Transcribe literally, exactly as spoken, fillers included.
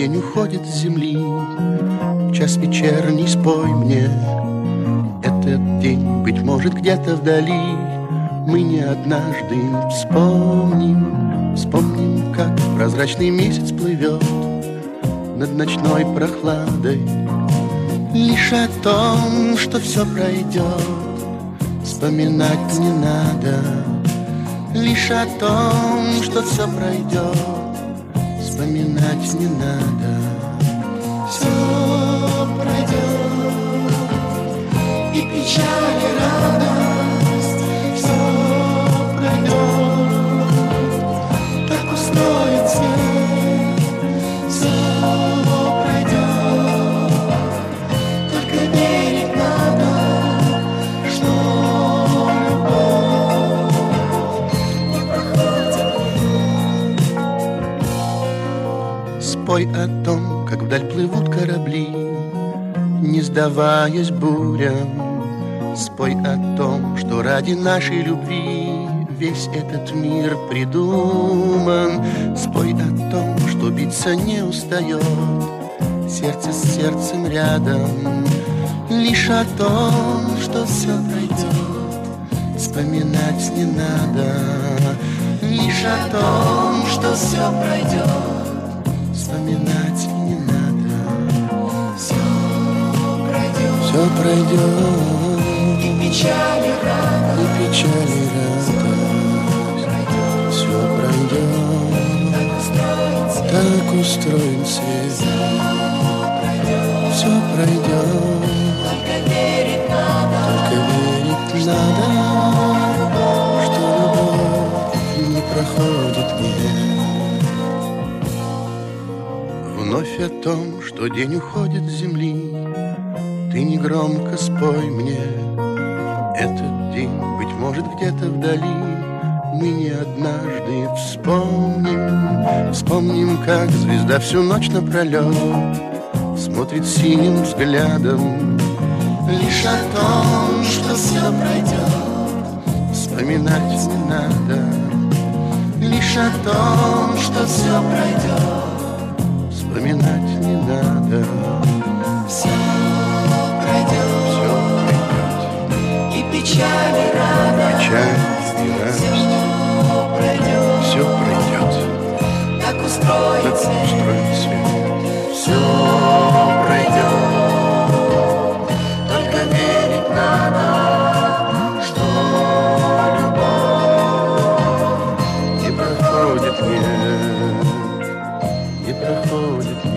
день уходит с земли. В час вечерний спой мне этот день, быть может, где-то вдали. Мы не однажды вспомним, вспомним, как прозрачный месяц плывет над ночной прохладой. Лишь о том, что все пройдет, вспоминать не надо. Лишь о том, что все пройдет, вспоминать не надо. Все пройдет, и печаль, и радость. Все пройдет, так устроен свет. Все пройдет, только верить надо, что любовь не проходит. Спой о том, как вдаль плывут корабли, не сдаваясь бурям. Спой о том, что ради нашей любви весь этот мир придуман. Спой о том, что биться не устает сердце с сердцем рядом. Лишь о том, что все пройдет, вспоминать не надо. Лишь о том, что все пройдет, вспоминать не надо. Все пройдет, все пройдет, и печаль, и радость, и печаль, и радость. Все пройдет, так устроен свет. Все пройдет, только верить надо, только верить надо, что любовь не проходит мир. Вновь о том, что день уходит с земли, ты негромко спой мне этот день, быть может, где-то вдали. Мы не однажды вспомним, вспомним, как звезда всю ночь напролет смотрит синим взглядом. Лишь о том, что все пройдет, вспоминать не надо. Лишь о том, что все пройдет, вспоминать не надо. все пройдет, Все пройдет, и печаль, и радость. печаль и радость. Все пройдет, Все пройдет, так устроен так свет. устроен свет. Все пройдет, только верить надо, что любовь Не проходит, нет, не проходит, нет.